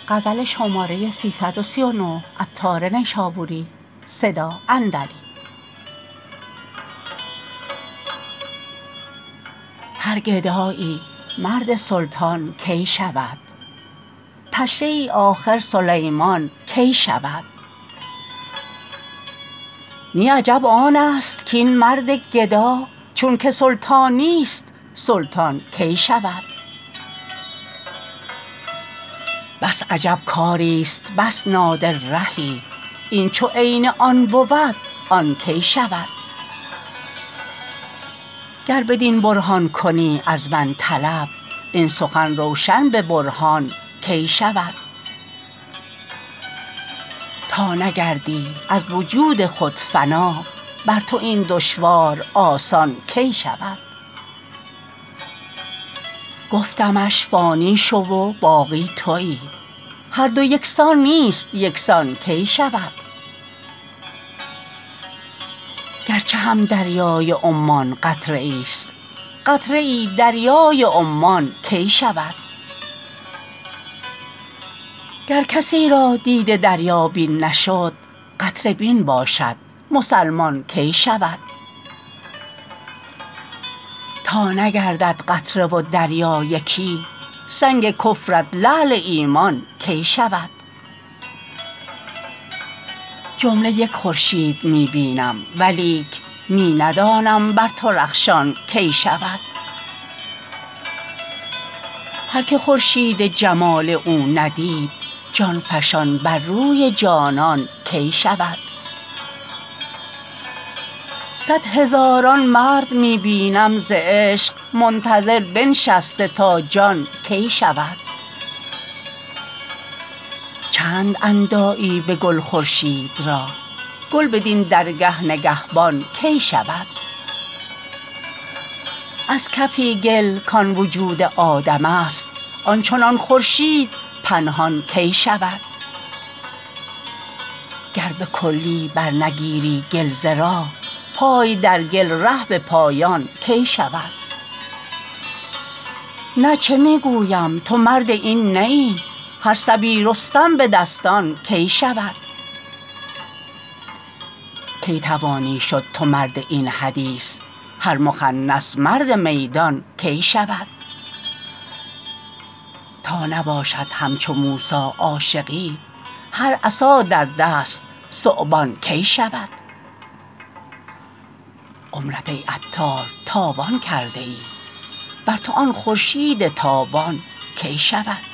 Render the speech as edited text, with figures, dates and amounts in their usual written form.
هر گدایی مرد سلطان کی شود پشه ای آخر سلیمان کی شود نی عجب آنست کاین مرد گدا چونک سلطان نیست سلطان کی شود بس عجب کاریست بس نادر رهی این چو عین آن بود آن کی شود گر بدین برهان کنی از من طلب این سخن روشن به برهان کی شود تا نگردی از وجود خود فنا بر تو این دشوار آسان کی شود گفتمش فانی شو و باقی توی هر دو یکسان نیست یکسان کی شود گرچه هم دریای عمان قطره ایست قطره ای دریای عمان کی شود گر کسی را دیده دریابین نشد قطره بین باشد مسلمان کی شود تا نگردد قطره و دریا یکی سنگ کفرت لعل ایمان کی شود جمله یک خورشید می بینم ولیک می ندانم بر تو رخشان کی شود هر که خورشید جمال او ندید جان فشان بر روی جانان کی شود صد هزاران مرد می بینم ز عشق منتظر بنشسته تا جان کی شود چند اندایی به گل خورشید را گل بدین درگه نگهبان کی شود از کفی گل کان وجود آدمست آن چنان خورشید پنهان کی شود گر به کلی برنگیری گل ز راه پای در گل ره به پایان کی شود نه چه می گویم تو مرد این نه ای هر صبی رستم به دستان کی شود کی توانی شد تو مرد این حدیث هر مخنث مرد میدان کی شود تا نباشد همچو موسی عاشقی هر عصا در دست ثعبان کی شود عمرت ای عطار تاوان کرده ای بر تو آن خورشید تابان کی شود